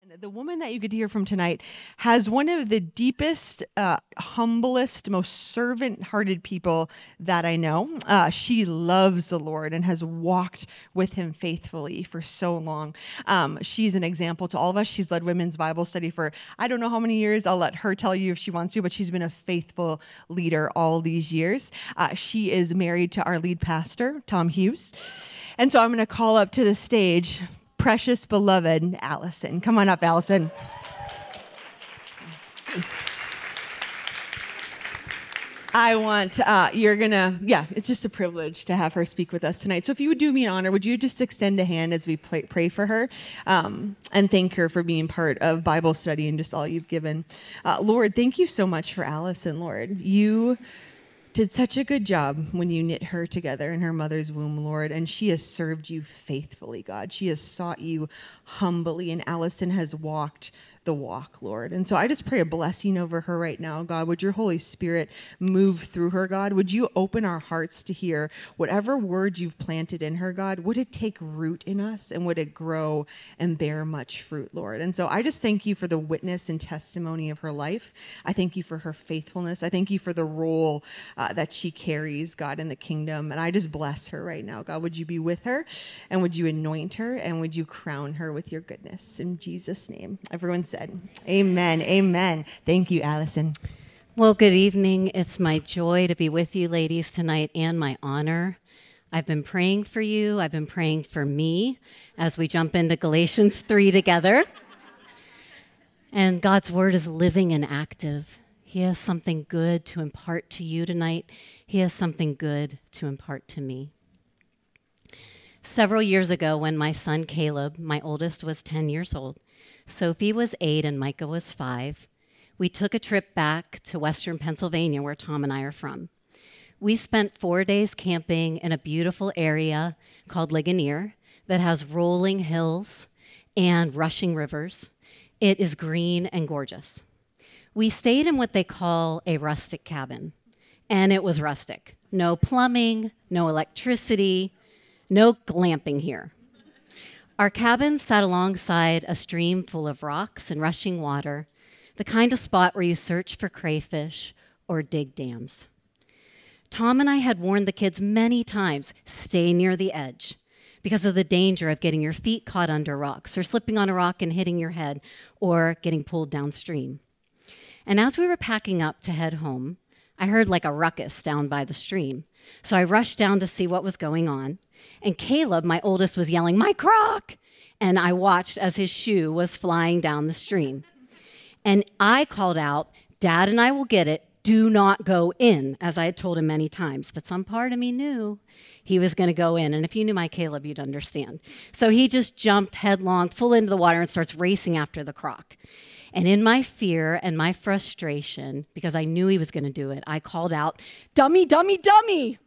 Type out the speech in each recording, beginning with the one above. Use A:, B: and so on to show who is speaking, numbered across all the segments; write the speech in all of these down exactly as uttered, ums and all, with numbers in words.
A: The woman that you get to hear from tonight has one of the deepest, uh, humblest, most servant-hearted people that I know. Uh, she loves the Lord and has walked with him faithfully for so long. Um, she's an example to all of us. She's led women's Bible study for I don't know how many years. I'll let her tell you if she wants to, but she's been a faithful leader all these years. Uh, she is married to our lead pastor, Tom Hughes. And so I'm going to call up to the stage precious, beloved Allison. Come on up, Allison. I want, uh, you're going to, yeah, it's just a privilege to have her speak with us tonight. So if you would do me an honor, would you just extend a hand as we pray, pray for her um, and thank her for being part of Bible study and just all you've given. Uh, Lord, thank you so much for Allison, Lord. You did such a good job when you knit her together in her mother's womb, Lord, and she has served you faithfully, God. She has sought you humbly, and Allison has walked the walk, Lord. And so I just pray a blessing over her right now, God. Would your Holy Spirit move through her, God? Would you open our hearts to hear whatever word you've planted in her, God? Would it take root in us, and would it grow and bear much fruit, Lord? And so I just thank you for the witness and testimony of her life. I thank you for her faithfulness. I thank you for the role uh, that she carries, God, in the kingdom. And I just bless her right now, God. Would you be with her, and would you anoint her, and would you crown her with your goodness? In Jesus' name, everyone said, amen, amen. Thank you, Allison.
B: Well, good evening. It's my joy to be with you ladies tonight, and my honor. I've been praying for you. I've been praying for me as we jump into Galatians three together. And God's word is living and active. He has something good to impart to you tonight. He has something good to impart to me. Several years ago, when my son Caleb, my oldest, was ten years old, Sophie was eight and Micah was five, we took a trip back to Western Pennsylvania, where Tom and I are from. We spent four days camping in a beautiful area called Ligonier that has rolling hills and rushing rivers. It is green and gorgeous. We stayed in what they call a rustic cabin, and it was rustic. No plumbing, no electricity, no glamping here. Our cabin sat alongside a stream full of rocks and rushing water, the kind of spot where you search for crayfish or dig dams. Tom and I had warned the kids many times, stay near the edge, because of the danger of getting your feet caught under rocks or slipping on a rock and hitting your head or getting pulled downstream. And as we were packing up to head home, I heard like a ruckus down by the stream. So I rushed down to see what was going on. And Caleb, my oldest, was yelling, "My croc!" And I watched as his shoe was flying down the stream. And I called out, "Dad and I will get it. Do not go in," as I had told him many times. But some part of me knew he was going to go in. And if you knew my Caleb, you'd understand. So he just jumped headlong, full into the water, and starts racing after the croc. And in my fear and my frustration, because I knew he was going to do it, I called out, "Dummy, dummy, dummy!"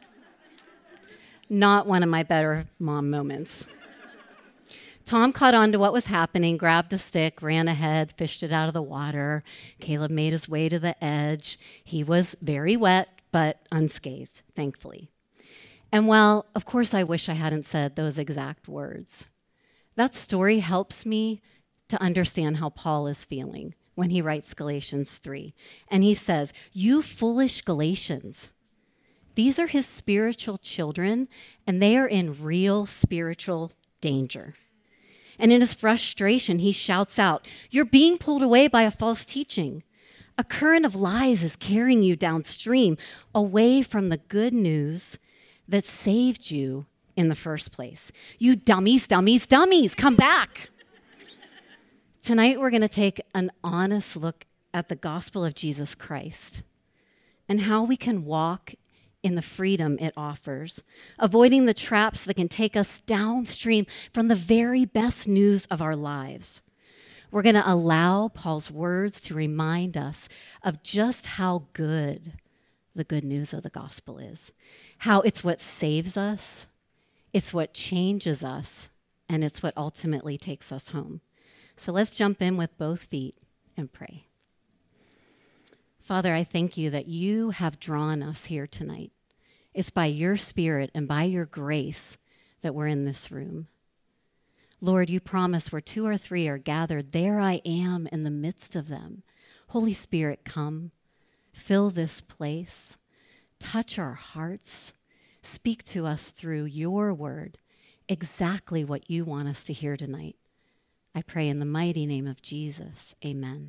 B: Not one of my better mom moments. Tom caught on to what was happening, grabbed a stick, ran ahead, fished it out of the water. Caleb made his way to the edge. He was very wet, but unscathed, thankfully. And while, of course, I wish I hadn't said those exact words, that story helps me to understand how Paul is feeling when he writes Galatians three. And he says, "You foolish Galatians." These are his spiritual children, and they are in real spiritual danger. And in his frustration, he shouts out, "You're being pulled away by a false teaching. A current of lies is carrying you downstream, away from the good news that saved you in the first place. You dummies, dummies, dummies, come back." Tonight, we're going to take an honest look at the gospel of Jesus Christ and how we can walk in the freedom it offers, avoiding the traps that can take us downstream from the very best news of our lives. We're going to allow Paul's words to remind us of just how good the good news of the gospel is, how it's what saves us, it's what changes us, and it's what ultimately takes us home. So let's jump in with both feet and pray. Father, I thank you that you have drawn us here tonight. It's by your Spirit and by your grace that we're in this room. Lord, you promise where two or three are gathered, there I am in the midst of them. Holy Spirit, come, fill this place, touch our hearts, speak to us through your word, exactly what you want us to hear tonight. I pray in the mighty name of Jesus, amen.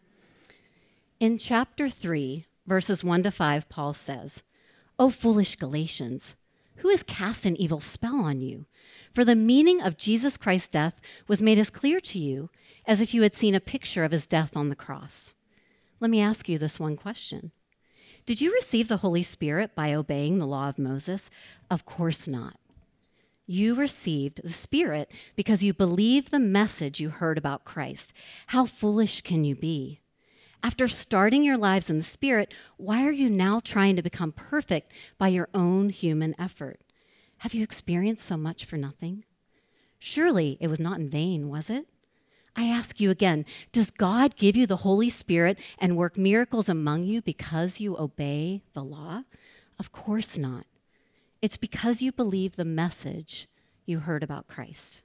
B: In chapter three, verses one to five, Paul says, O foolish Galatians, who has cast an evil spell on you? For the meaning of Jesus Christ's death was made as clear to you as if you had seen a picture of his death on the cross. Let me ask you this one question. Did you receive the Holy Spirit by obeying the law of Moses? Of course not. You received the Spirit because you believed the message you heard about Christ. How foolish can you be? After starting your lives in the Spirit, why are you now trying to become perfect by your own human effort? Have you experienced so much for nothing? Surely it was not in vain, was it? I ask you again, does God give you the Holy Spirit and work miracles among you because you obey the law? Of course not. It's because you believe the message you heard about Christ.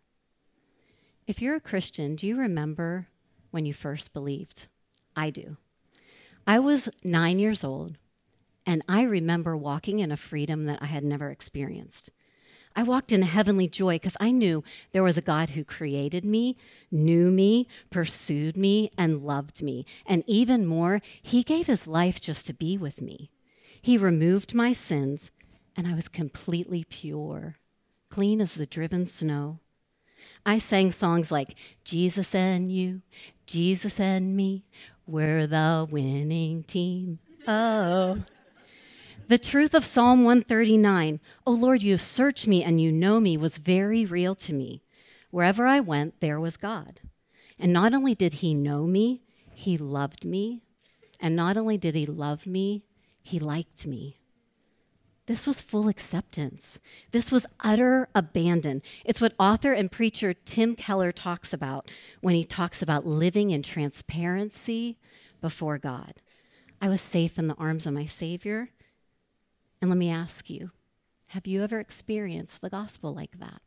B: If you're a Christian, do you remember when you first believed? I do. I was nine years old, and I remember walking in a freedom that I had never experienced. I walked in a heavenly joy because I knew there was a God who created me, knew me, pursued me, and loved me. And even more, he gave his life just to be with me. He removed my sins, and I was completely pure, clean as the driven snow. I sang songs like, Jesus and you, Jesus and me, we're the winning team. Oh. The truth of Psalm one thirty-nine, O Lord, you have searched me and you know me, was very real to me. Wherever I went, there was God. And not only did he know me, he loved me. And not only did he love me, he liked me. This was full acceptance. This was utter abandon. It's what author and preacher Tim Keller talks about when he talks about living in transparency before God. I was safe in the arms of my Savior. And let me ask you, have you ever experienced the gospel like that?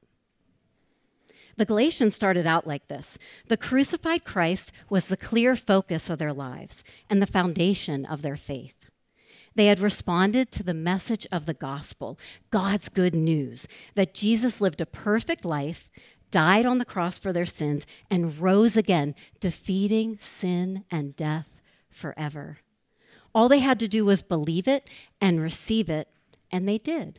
B: The Galatians started out like this. The crucified Christ was the clear focus of their lives and the foundation of their faith. They had responded to the message of the gospel, God's good news, that Jesus lived a perfect life, died on the cross for their sins, and rose again, defeating sin and death forever. All they had to do was believe it and receive it, and they did.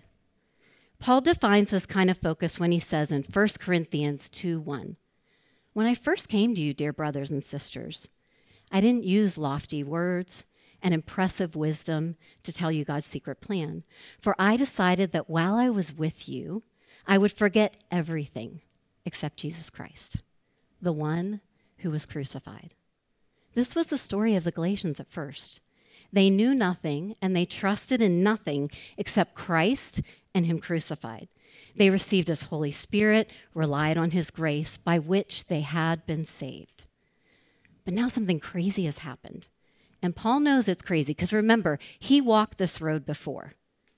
B: Paul defines this kind of focus when he says in First Corinthians two one, When I first came to you, dear brothers and sisters, I didn't use lofty words and impressive wisdom to tell you God's secret plan. For I decided that while I was with you, I would forget everything except Jesus Christ, the one who was crucified. This was the story of the Galatians at first. They knew nothing, and they trusted in nothing except Christ and him crucified. They received his Holy Spirit, relied on his grace, by which they had been saved. But now something crazy has happened. And Paul knows it's crazy because remember, he walked this road before.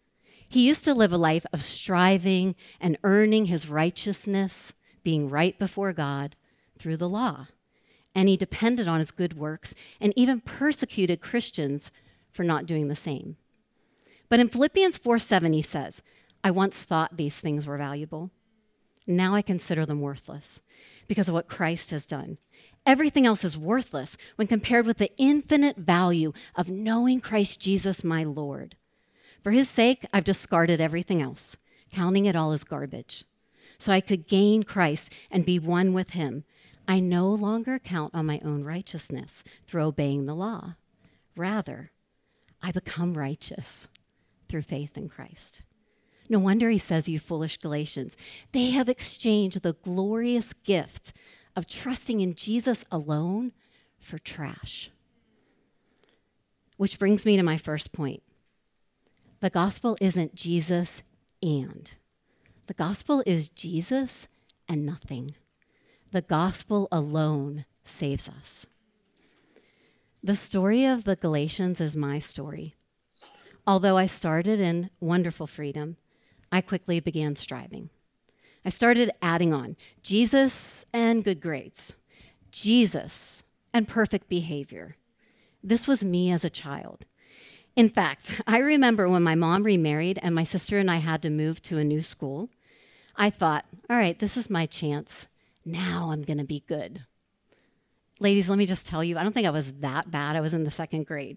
B: He used to live a life of striving and earning his righteousness, being right before God through the law. And he depended on his good works and even persecuted Christians for not doing the same. But in Philippians four seven, he says, I once thought these things were valuable. Now I consider them worthless because of what Christ has done. Everything else is worthless when compared with the infinite value of knowing Christ Jesus, my Lord. For his sake, I've discarded everything else, counting it all as garbage, so I could gain Christ and be one with him. I no longer count on my own righteousness through obeying the law. Rather, I become righteous through faith in Christ. No wonder he says, you foolish Galatians, they have exchanged the glorious gift of trusting in Jesus alone for trash. Which brings me to my first point. The gospel isn't Jesus and. The gospel is Jesus and nothing. The gospel alone saves us. The story of the Galatians is my story. Although I started in wonderful freedom, I quickly began striving. I started adding on Jesus and good grades, Jesus and perfect behavior. This was me as a child. In fact, I remember when my mom remarried and my sister and I had to move to a new school, I thought, all right, this is my chance. Now I'm going to be good. Ladies, let me just tell you, I don't think I was that bad. I was in the second grade.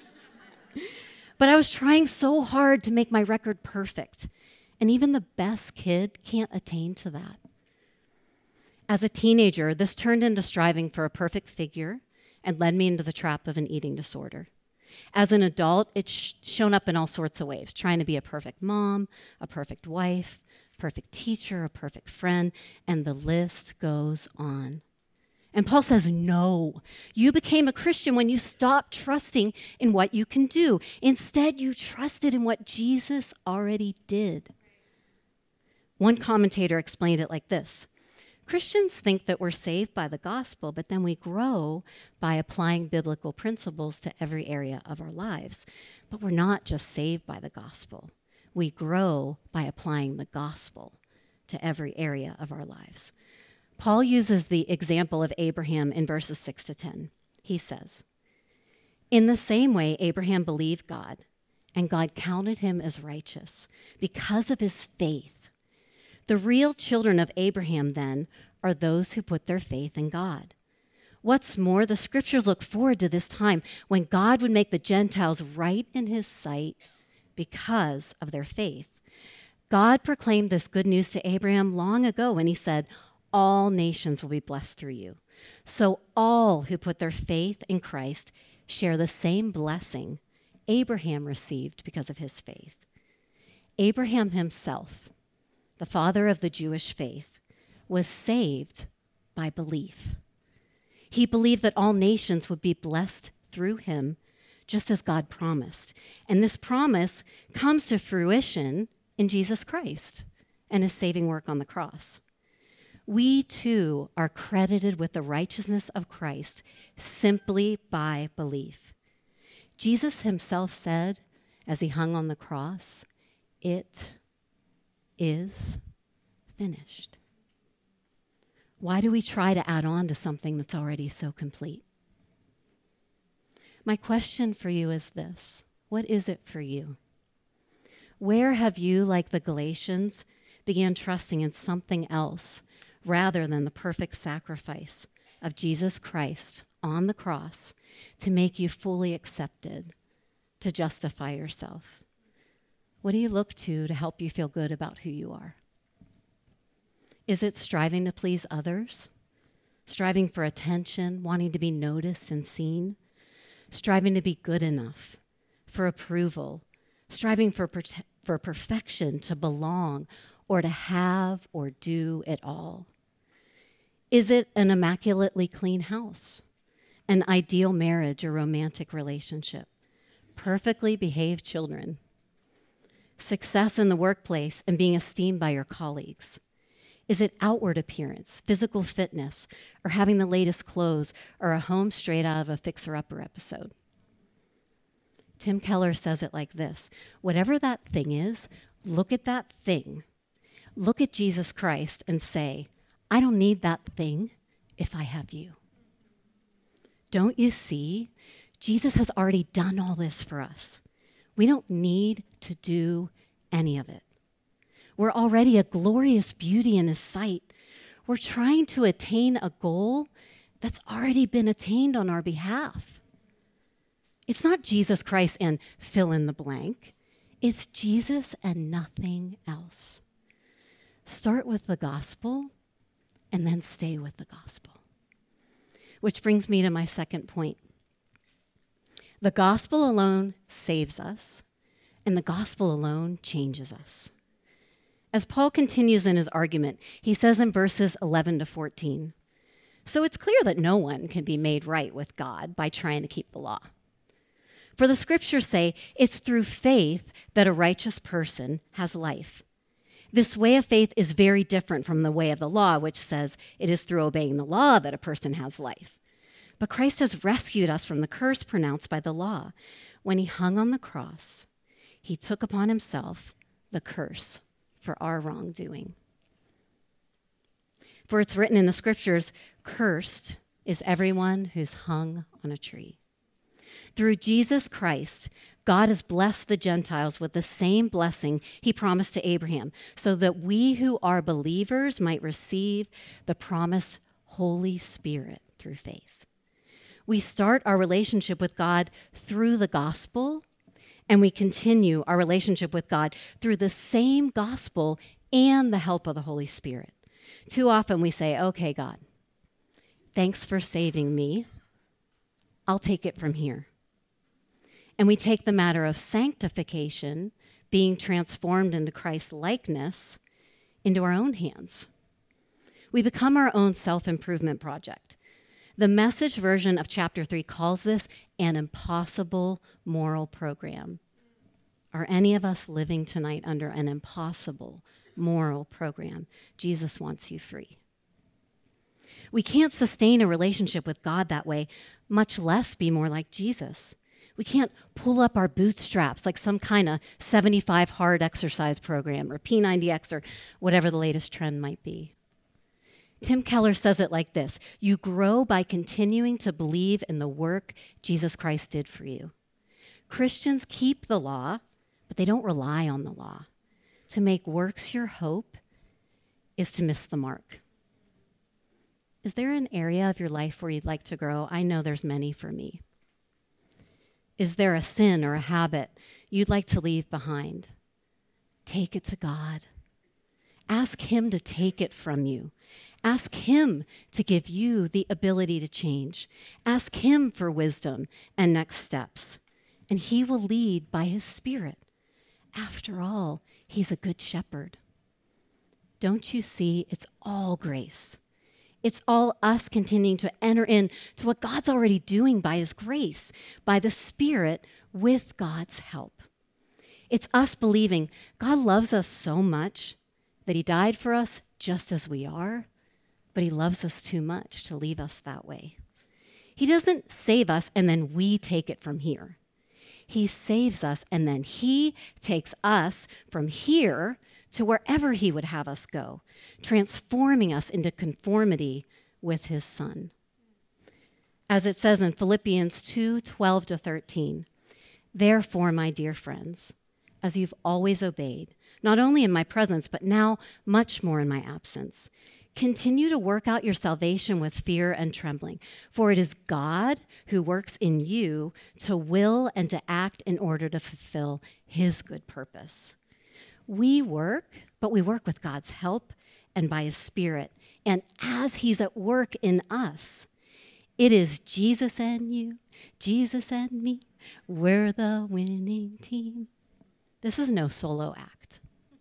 B: But I was trying so hard to make my record perfect. And even the best kid can't attain to that. As a teenager, this turned into striving for a perfect figure and led me into the trap of an eating disorder. As an adult, it's sh- shown up in all sorts of ways, trying to be a perfect mom, a perfect wife, perfect teacher, a perfect friend, and the list goes on. And Paul says, no, you became a Christian when you stopped trusting in what you can do. Instead, you trusted in what Jesus already did. One commentator explained it like this. Christians think that we're saved by the gospel, but then we grow by applying biblical principles to every area of our lives. But we're not just saved by the gospel. We grow by applying the gospel to every area of our lives. Paul uses the example of Abraham in verses six to ten. He says, in the same way, Abraham believed God, and God counted him as righteous because of his faith. The real children of Abraham, then, are those who put their faith in God. What's more, the scriptures look forward to this time when God would make the Gentiles right in his sight because of their faith. God proclaimed this good news to Abraham long ago when he said, all nations will be blessed through you. So all who put their faith in Christ share the same blessing Abraham received because of his faith. Abraham himself, the father of the Jewish faith, was saved by belief. He believed that all nations would be blessed through him, just as God promised. And this promise comes to fruition in Jesus Christ and his saving work on the cross. We too are credited with the righteousness of Christ simply by belief. Jesus himself said, as he hung on the cross, it is finished. Why do we try to add on to something that's already so complete? My question for you is this: what is it for you? Where have you, like the Galatians, began trusting in something else rather than the perfect sacrifice of Jesus Christ on the cross to make you fully accepted, to justify yourself? What do you look to to help you feel good about who you are? Is it striving to please others? Striving for attention, wanting to be noticed and seen? Striving to be good enough, for approval? Striving for, per- for perfection, to belong, or to have or do it all? Is it an immaculately clean house, an ideal marriage or romantic relationship, perfectly behaved children, success in the workplace and being esteemed by your colleagues? Is it outward appearance, physical fitness, or having the latest clothes, or a home straight out of a Fixer Upper episode? Tim Keller says it like this: whatever that thing is, look at that thing. Look at Jesus Christ and say, I don't need that thing if I have you. Don't you see? Jesus has already done all this for us. We don't need to do any of it. We're already a glorious beauty in his sight. We're trying to attain a goal that's already been attained on our behalf. It's not Jesus Christ and fill in the blank. It's Jesus and nothing else. Start with the gospel and then stay with the gospel. Which brings me to my second point. The gospel alone saves us, and the gospel alone changes us. As Paul continues in his argument, he says in verses eleven to fourteen, so it's clear that no one can be made right with God by trying to keep the law. For the scriptures say it's through faith that a righteous person has life. This way of faith is very different from the way of the law, which says it is through obeying the law that a person has life. But Christ has rescued us from the curse pronounced by the law. When he hung on the cross, he took upon himself the curse for our wrongdoing. For it's written in the scriptures, cursed is everyone who's hung on a tree. Through Jesus Christ, God has blessed the Gentiles with the same blessing he promised to Abraham, so that we who are believers might receive the promised Holy Spirit through faith. We start our relationship with God through the gospel, and we continue our relationship with God through the same gospel and the help of the Holy Spirit. Too often we say, okay, God, thanks for saving me. I'll take it from here. And we take the matter of sanctification, being transformed into Christ's likeness, into our own hands. We become our own self-improvement project. The Message version of chapter three calls this an impossible moral program. Are any of us living tonight under an impossible moral program? Jesus wants you free. We can't sustain a relationship with God that way, much less be more like Jesus. We can't pull up our bootstraps like some kind of seventy-five hard exercise program or P ninety X or whatever the latest trend might be. Tim Keller says it like this: you grow by continuing to believe in the work Jesus Christ did for you. Christians keep the law, but they don't rely on the law. To make works your hope is to miss the mark. Is there an area of your life where you'd like to grow? I know there's many for me. Is there a sin or a habit you'd like to leave behind? Take it to God. Ask him to take it from you. Ask him to give you the ability to change. Ask him for wisdom and next steps, and he will lead by his Spirit. After all, he's a good shepherd. Don't you see? It's all grace. It's all us continuing to enter into what God's already doing by his grace, by the Spirit, with God's help. It's us believing God loves us so much that he died for us just as we are, but he loves us too much to leave us that way. He doesn't save us and then we take it from here. He saves us and then he takes us from here to wherever he would have us go, transforming us into conformity with his Son. As it says in Philippians two, twelve to thirteen, therefore, my dear friends, as you've always obeyed, not only in my presence, but now much more in my absence, continue to work out your salvation with fear and trembling, for it is God who works in you to will and to act in order to fulfill his good purpose. We work, but we work with God's help and by his Spirit. And as he's at work in us, it is Jesus and you, Jesus and me, we're the winning team. This is no solo act.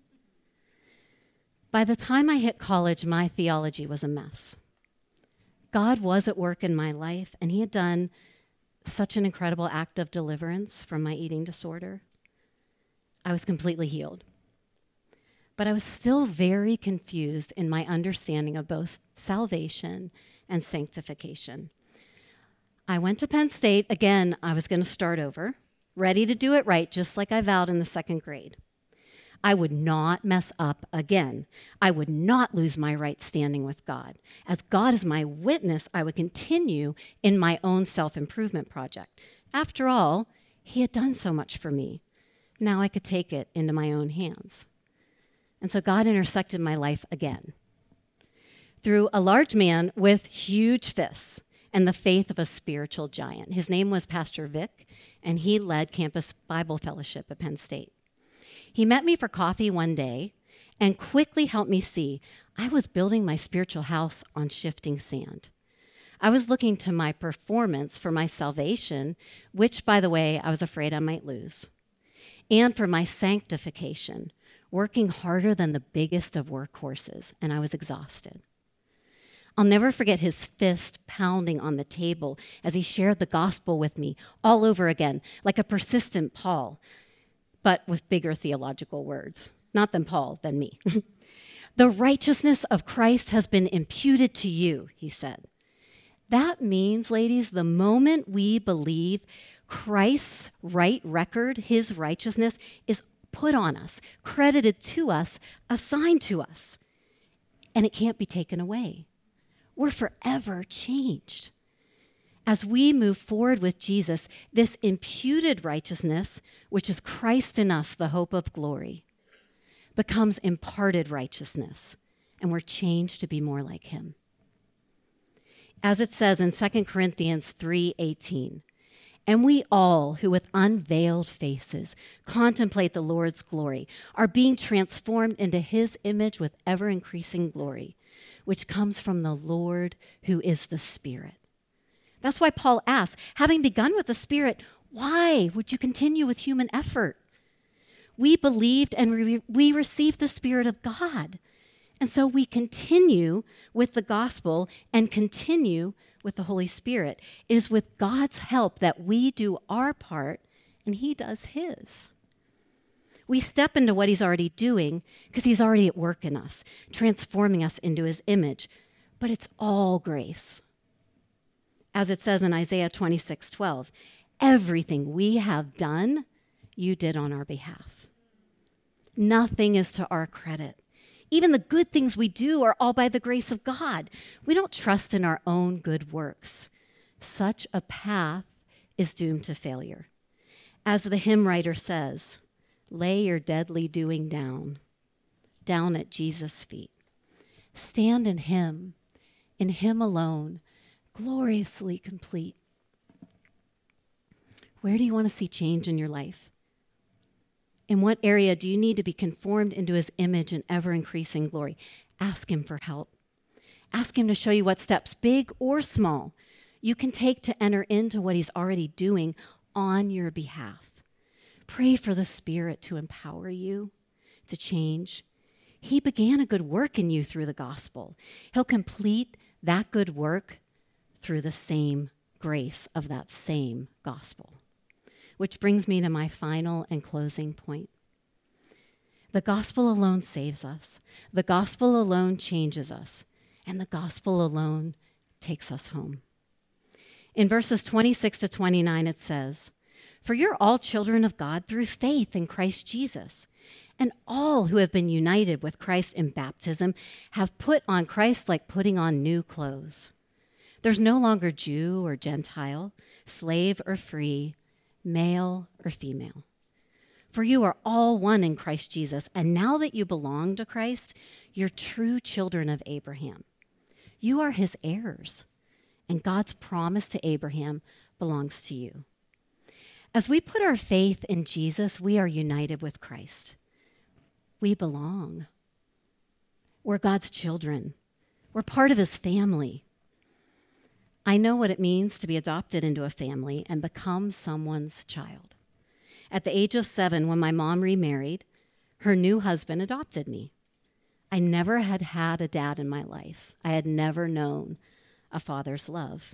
B: By the time I hit college, my theology was a mess. God was at work in my life, and he had done such an incredible act of deliverance from my eating disorder. I was completely healed. But I was still very confused in my understanding of both salvation and sanctification. I went to Penn State. Again, I was going to start over, ready to do it right, just like I vowed in the second grade. I would not mess up again. I would not lose my right standing with God. As God is my witness, I would continue in my own self-improvement project. After all, he had done so much for me. Now I could take it into my own hands. And so God intersected my life again through a large man with huge fists and the faith of a spiritual giant. His name was Pastor Vic, and he led Campus Bible Fellowship at Penn State. He met me for coffee one day and quickly helped me see I was building my spiritual house on shifting sand. I was looking to my performance for my salvation, which, by the way, I was afraid I might lose, and for my sanctification, working harder than the biggest of workhorses, and I was exhausted. I'll never forget his fist pounding on the table as he shared the gospel with me all over again, like a persistent Paul, but with bigger theological words. Not than Paul, than me. The righteousness of Christ has been imputed to you, he said. That means, ladies, the moment we believe Christ's right record, his righteousness, is put on us, credited to us, assigned to us. and it can't be taken away. We're forever changed. As we move forward with Jesus, this imputed righteousness, which is Christ in us, the hope of glory, becomes imparted righteousness, and we're changed to be more like him. As it says in Second Corinthians three eighteen, and we all who with unveiled faces contemplate the Lord's glory are being transformed into his image with ever-increasing glory, which comes from the Lord who is the Spirit. That's why Paul asks, having begun with the Spirit, why would you continue with human effort? We believed and re- we received the Spirit of God. And so we continue with the gospel and continue with the Holy Spirit. It is with God's help that we do our part and he does his. We step into what he's already doing because he's already at work in us, transforming us into his image. But it's all grace. As it says in Isaiah twenty-six twelve, everything we have done, you did on our behalf. Nothing is to our credit. Even the good things we do are all by the grace of God. We don't trust in our own good works. Such a path is doomed to failure. As the hymn writer says, lay your deadly doing down, down at Jesus' feet. Stand in him, in him alone, gloriously complete. Where do you want to see change in your life? In what area do you need to be conformed into his image and ever-increasing glory? Ask him for help. Ask him to show you what steps, big or small, you can take to enter into what he's already doing on your behalf. Pray for the Spirit to empower you to change. He began a good work in you through the gospel. He'll complete that good work through the same grace of that same gospel. Which brings me to my final and closing point. The gospel alone saves us. The gospel alone changes us. And the gospel alone takes us home. In verses twenty-six to twenty-nine, it says, for you're all children of God through faith in Christ Jesus. And all who have been united with Christ in baptism have put on Christ like putting on new clothes. There's no longer Jew or Gentile, slave or free, male or female. For you are all one in Christ Jesus, and now that you belong to Christ, you're true children of Abraham. You are his heirs, and God's promise to Abraham belongs to you. As we put our faith in Jesus, we are united with Christ. We belong. We're God's children. We're part of his family. I know what it means to be adopted into a family and become someone's child. At the age of seven, when my mom remarried, her new husband adopted me. I never had had a dad in my life. I had never known a father's love.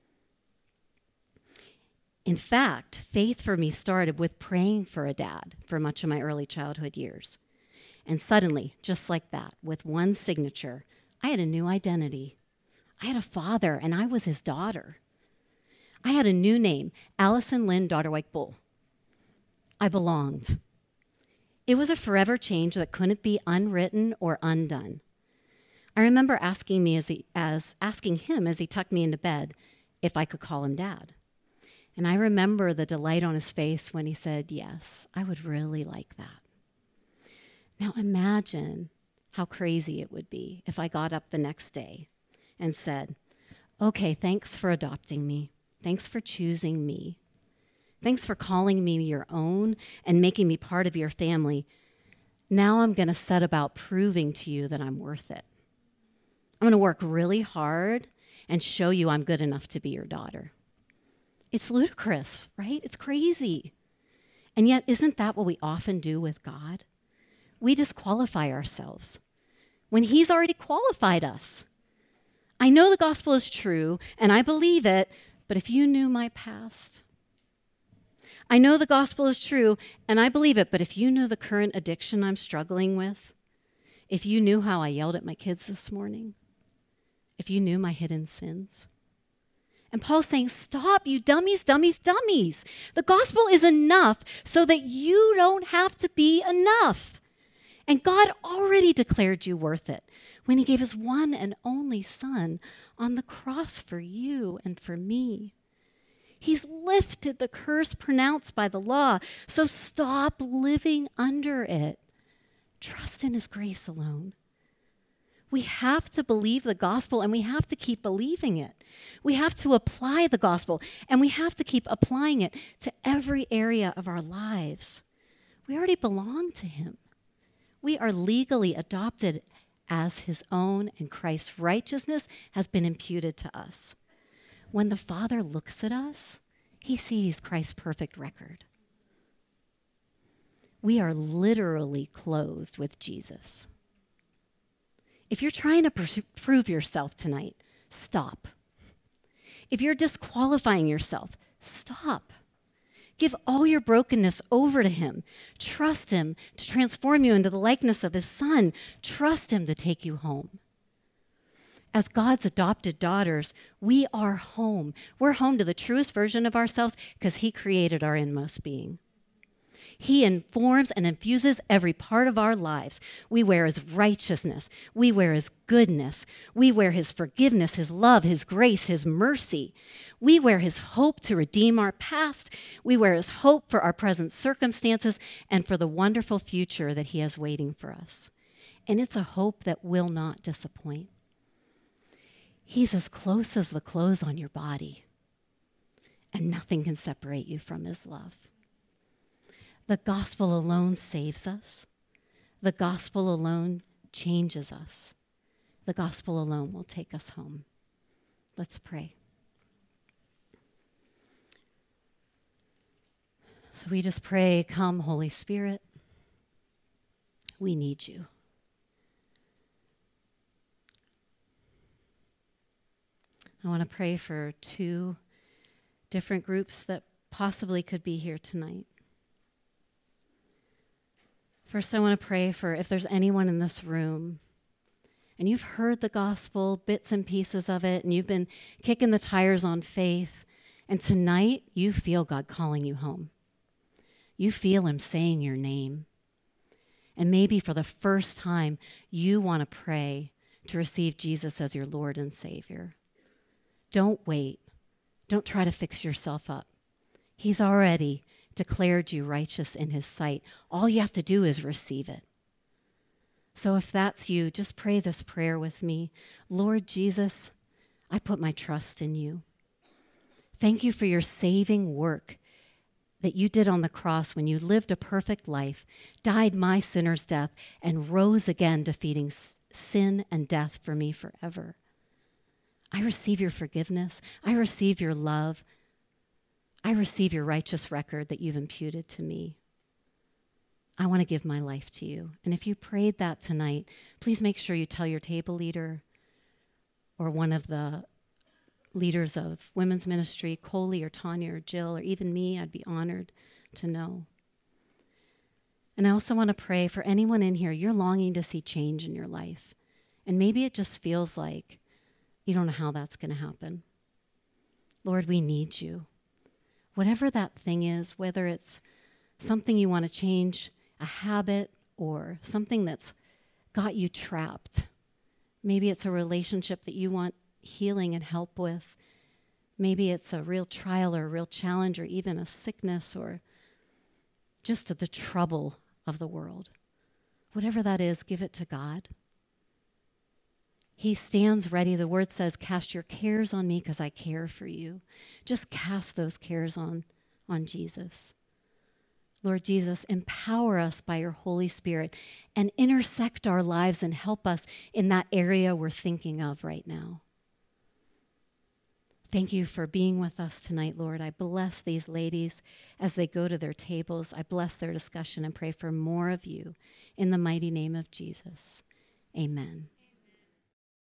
B: In fact, faith for me started with praying for a dad for much of my early childhood years. And suddenly, just like that, with one signature, I had a new identity. I had a father, and I was his daughter. I had a new name, Allison Lynn Dodderwyk Bull. I belonged. It was a forever change that couldn't be unwritten or undone. I remember asking me as he, as asking him as he tucked me into bed if I could call him Dad. And I remember the delight on his face when he said, yes, I would really like that. Now imagine how crazy it would be if I got up the next day and said, okay, thanks for adopting me. Thanks for choosing me. Thanks for calling me your own and making me part of your family. Now I'm going to set about proving to you that I'm worth it. I'm going to work really hard and show you I'm good enough to be your daughter. It's ludicrous, right? It's crazy. And yet, isn't that what we often do with God? We disqualify ourselves when he's already qualified us. I know the gospel is true, and I believe it, but if you knew my past, I know the gospel is true, and I believe it, but if you knew the current addiction I'm struggling with, if you knew how I yelled at my kids this morning, if you knew my hidden sins. And Paul's saying, stop, you dummies, dummies, dummies. The gospel is enough so that you don't have to be enough. And God already declared you worth it when he gave his one and only son on the cross for you and for me. He's lifted the curse pronounced by the law, so stop living under it. Trust in his grace alone. We have to believe the gospel, and we have to keep believing it. We have to apply the gospel, and we have to keep applying it to every area of our lives. We already belong to him. We are legally adopted as his own, and Christ's righteousness has been imputed to us. When the Father looks at us, he sees Christ's perfect record. We are literally clothed with Jesus. If you're trying to pr- prove yourself tonight, stop. If you're disqualifying yourself, stop. Give all your brokenness over to him. Trust him to transform you into the likeness of his son. Trust him to take you home. As God's adopted daughters, we are home. We're home to the truest version of ourselves because he created our inmost being. He informs and infuses every part of our lives. We wear his righteousness. We wear his goodness. We wear his forgiveness, his love, his grace, his mercy. We wear his hope to redeem our past. We wear his hope for our present circumstances and for the wonderful future that he has waiting for us. And it's a hope that will not disappoint. He's as close as the clothes on your body, and nothing can separate you from his love. The gospel alone saves us. The gospel alone changes us. The gospel alone will take us home. Let's pray. So we just pray, come, Holy Spirit. We need you. I want to pray for two different groups that possibly could be here tonight. First, I want to pray for if there's anyone in this room and you've heard the gospel, bits and pieces of it, and you've been kicking the tires on faith, and tonight you feel God calling you home. You feel him saying your name. And maybe for the first time, you want to pray to receive Jesus as your Lord and Savior. Don't wait. Don't try to fix yourself up. He's already declared you righteous in his sight. All you have to do is receive it. So if that's you, just pray this prayer with me. Lord Jesus, I put my trust in you. Thank you for your saving work that you did on the cross when you lived a perfect life, died my sinner's death, and rose again, defeating sin and death for me forever. I receive your forgiveness. I receive your love. I receive your righteous record that you've imputed to me. I want to give my life to you. And if you prayed that tonight, please make sure you tell your table leader or one of the leaders of women's ministry, Coley or Tanya or Jill or even me. I'd be honored to know. And I also want to pray for anyone in here, you're longing to see change in your life. And maybe it just feels like you don't know how that's going to happen. Lord, we need you. Whatever that thing is, whether it's something you want to change, a habit, or something that's got you trapped. Maybe it's a relationship that you want healing and help with. Maybe it's a real trial or a real challenge or even a sickness or just the trouble of the world. Whatever that is, give it to God. He stands ready. The word says, cast your cares on me because I care for you. Just cast those cares on, on Jesus. Lord Jesus, empower us by your Holy Spirit and intersect our lives and help us in that area we're thinking of right now. Thank you for being with us tonight, Lord. I bless these ladies as they go to their tables. I bless their discussion and pray for more of you in the mighty name of Jesus. Amen.